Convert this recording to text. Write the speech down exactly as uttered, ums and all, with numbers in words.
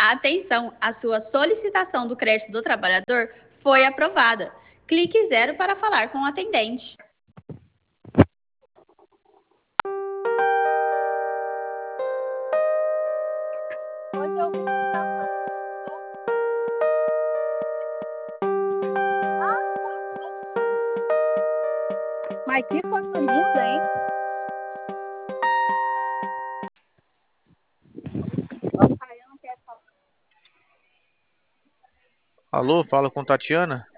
Atenção, a sua solicitação do crédito do trabalhador foi aprovada. Clique zero para falar com o atendente. Mas que foto linda, hein? Alô, fala com Tatiana?